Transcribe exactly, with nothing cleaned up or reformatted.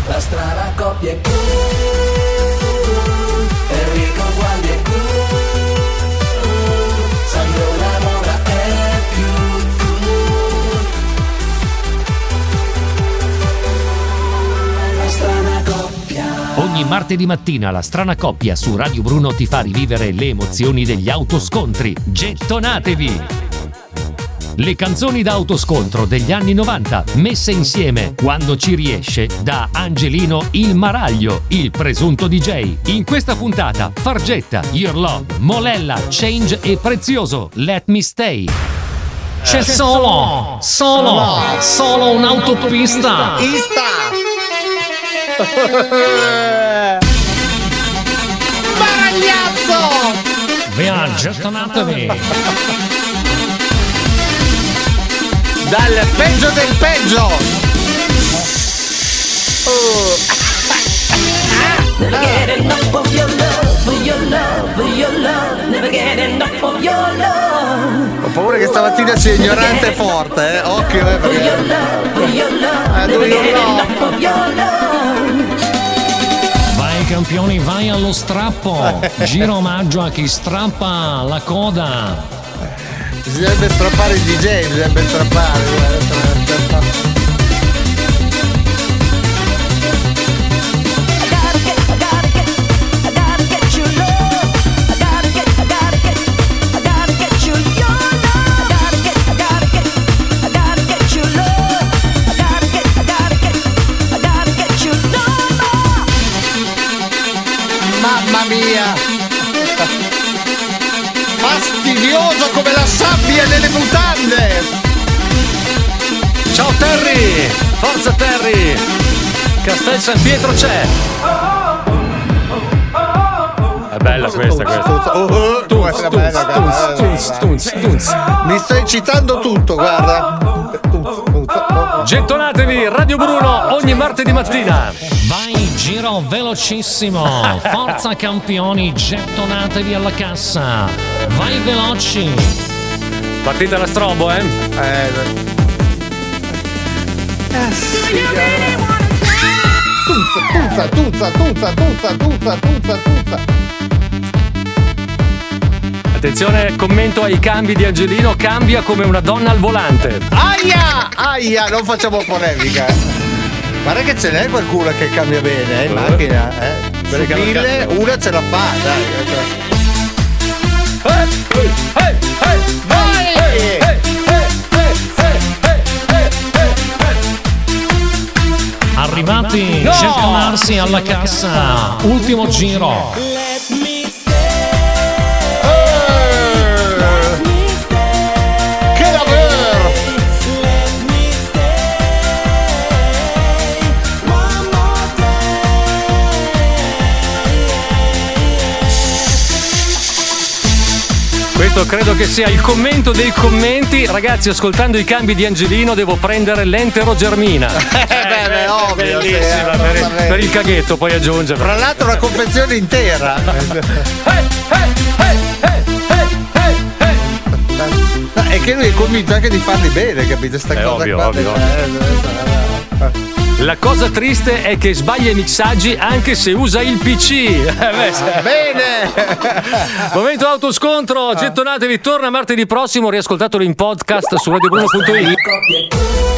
La strana coppia è cool, Enrico Gualdi è cool, Sandro Lamora è più cool. La strana coppia. Ogni martedì mattina La strana coppia su Radio Bruno ti fa rivivere le emozioni degli autoscontri. Gettonatevi! Le canzoni da autoscontro degli anni novanta, messe insieme quando ci riesce, da Angelino il Maraglio, il presunto D J. In questa puntata, Fargetta, Your Love, Molella, Change e Prezioso, Let Me Stay. C'è solo, solo, solo un'autopista. Pista! Baragliazzo! Via, gettonatevi! Dal peggio del peggio! Oh. Never get enough of your love, for your love, for your love. Never get enough of your love. Ho paura che stamattina sia ignorante e forte, eh? Occhio, eh, For perché... your love, for your love. Eh, Never io get no. enough of your love. Vai campioni, vai allo strappo! Giro omaggio a chi strappa la coda! Bisognerebbe strappare il D J, bisognerebbe strappare. Mamma mia! Fastidioso come la sabbia nelle mutande! Ciao Terry! Forza Terry! Castel San Pietro c'è! È bella questa, questa. Oh, oh, questa è bella, guarda. Tunz, tunz, tunz. Mi sto eccitando tutto, guarda. Gettonatevi, Radio Bruno, ogni martedì mattina. Vai, giro velocissimo. Forza campioni, gettonatevi alla cassa. Vai veloci. Partita la strobo, eh? Eh, Tuzza, tuzza, tuzza, tuzza, tuzza, tuzza, tuzza. Attenzione, commento ai cambi di Angelino, cambia come una donna al volante. Aia, aia, non facciamo polemica. Guarda che ce n'è qualcuno che cambia bene, eh, in macchina, eh. Su mille, una ce la fa, dai. Hey, hey, hey, vai! Hey, hey, hey, hey, hey, hey, hey, hey. Arrivati, no! gettonarsi alla cassa. Ultimo giro. Questo credo che sia il commento dei commenti. Ragazzi, ascoltando i cambi di Angelino devo prendere l'enterogermina. Eh, beh, beh, ovvio, bellissima, sì, per, eh, per il caghetto poi aggiungere. Tra l'altro una confezione intera. Hey, hey, hey, hey, hey, hey, hey. No, è che lui è convinto anche di farli bene, capite? Sta È cosa ovvio, qua. ovvio, Eh, eh, eh. La cosa triste è che sbaglia i mixaggi anche se usa il P C. Eh, beh, Ah, bene! Momento autoscontro, gettonatevi, torna martedì prossimo, riascoltatelo in podcast su radio bruno punto it. Coppia è cool.